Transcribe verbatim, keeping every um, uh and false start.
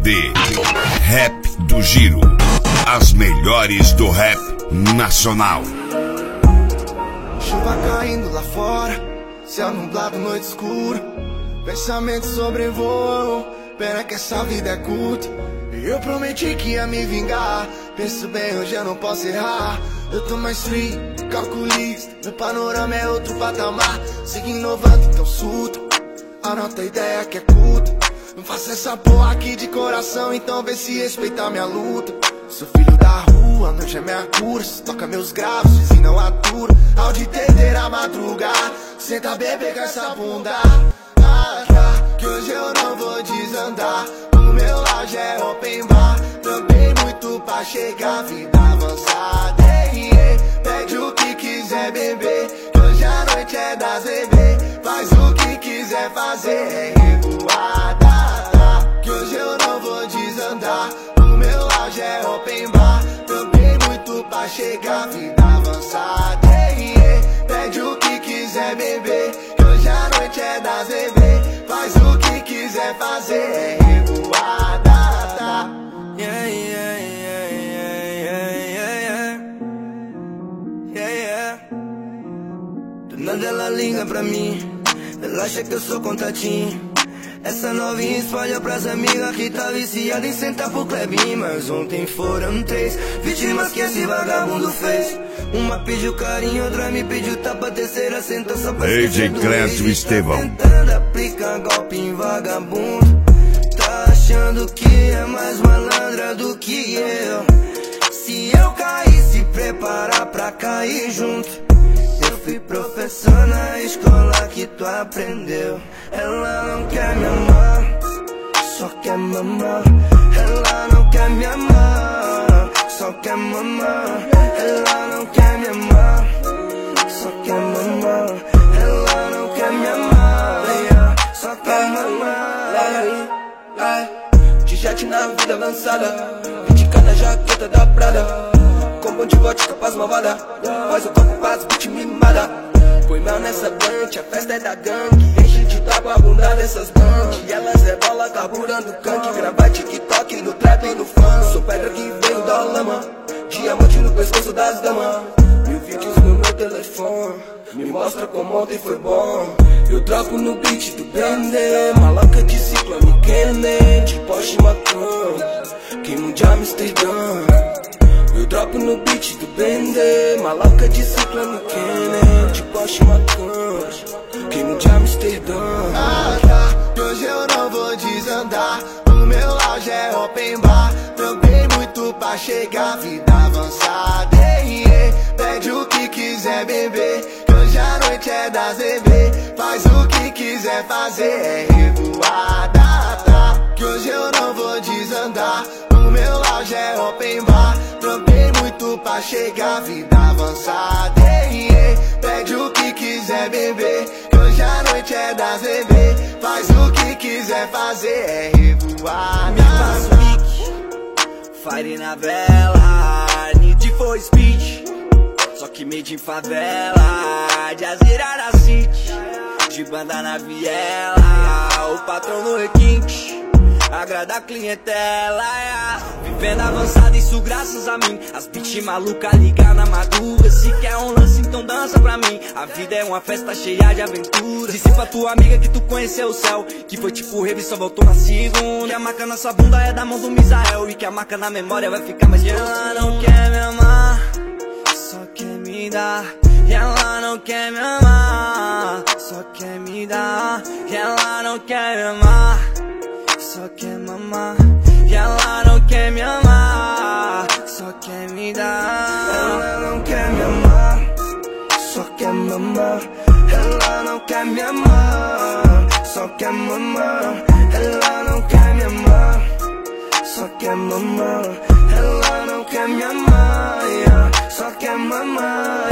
D, Rap do Giro. As melhores do rap nacional. Chuva caindo lá fora, céu nublado, noite escura. Pensamentos sobrevoam, pena que essa vida é curta. Eu prometi que ia me vingar, penso bem, hoje eu não posso errar. Eu tô mais frio, calculista, meu panorama é outro patamar. Sigo inovando, então surto, anota a ideia que é curta. Não faço essa porra aqui de coração, então vê se respeitar minha luta. Sou filho da rua, a noite é minha cura. Se toca meus graves, se não atura. Ao de entender a madrugar, senta bebê com essa bunda. Ah, tá, que hoje eu não vou desandar. O meu lounge é open bar. Também muito pra chegar, vida avançada. Ei, ei, pede o que quiser beber, que hoje a noite é da Z B. Faz o que quiser fazer, é revoada, tá, que hoje eu não vou desandar. O meu lounge é open bar. Também muito pra chegar, vida avançada. Ei, ei, pede o que quiser beber, que hoje a noite é da Z B. Faz o que quiser fazer, é revoada, tá. Yeah, yeah, yeah, yeah, yeah, yeah, yeah, yeah. Do nada ela liga pra mim, ela acha que eu sou contatinho. Essa novinha espalha pras amigas que tá viciada em sentar pro Klebin. Mas ontem foram três vítimas que esse vagabundo fez. Uma pediu carinho, outra me pediu tapa, terceira sentou só pra D J Clécio Estevão. Tentando aplicar golpe em vagabundo. Tá achando que é mais malandra do que eu. Se eu cair, se preparar pra cair junto. Eu fui professor na escola que tu aprendeu. Ela não quer me amar, só quer mamar. Ela não quer me amar, só quer mamar. Ela não quer me amar, só quer mamar. Ela não quer me amar, só quer mamar. De jet na vida avançada, vinte k na jaqueta da Prada. Com bom de vodka pras malvada, faz o corpo pras bitch mimada. Põe mel nessa blunt, a festa é da gangue. Enche de taco a bunda dessas blunt. E elas é bola carburando canque. Grava TikTok no trap e no funk. Sou pedra que veio da lama, diamante no pescoço das damas. Mil vídeos no meu telefone, me mostra como ontem foi bom. Eu troco no beat do Bender, maloca de Ciclone Kennedy, de Porsche Macan, queimo de Amsterdã. Eu dropo no beat do Bender, maloca de Ciclone Kennedy, de Porsche Macan, queimo de Amsterdã. Ah, tá, que hoje eu não vou desandar. O meu lounge é open bar. Também muito pra chegar, vida avançada. Ei, ei, pede o que quiser beber, que hoje a noite é da Z B. Faz o que quiser fazer, é revoada, tá, que hoje eu não vou desandar. O meu lounge é open bar. Também muito pra chegar, vida avançada. Ei, ei, pede o que quiser beber, que hoje a noite é da Z B. Faz o que quiser fazer, é revoada. Me faz pique, fire na vela, need for speed. Só que made em favela, Jazira na city, de banda na viela, o patrão no requinte, agrada a clientela, yeah. Vivendo avançado, isso graças a mim. As bitch maluca liga na madruga. Se quer um lance, então dança pra mim. A vida é uma festa cheia de aventuras. Disse pra tua amiga que tu conheceu o céu, que foi tipo rave, só voltou na segunda. Que a marca na sua bunda é da mão do Misael, e que a marca na memória vai ficar mais. E ela não quer me amar, só quer me dar. E ela não quer me amar, só quer me dar. E ela não quer me amar, só quer mamar. E ela não quer me amar, só quer me dar. Ela não quer me amar, só quer mamar. Ela não quer me amar, só quer mamar. Ela não quer me amar, só quer mamar. Ela não quer me amar, yeah, só quer mamar.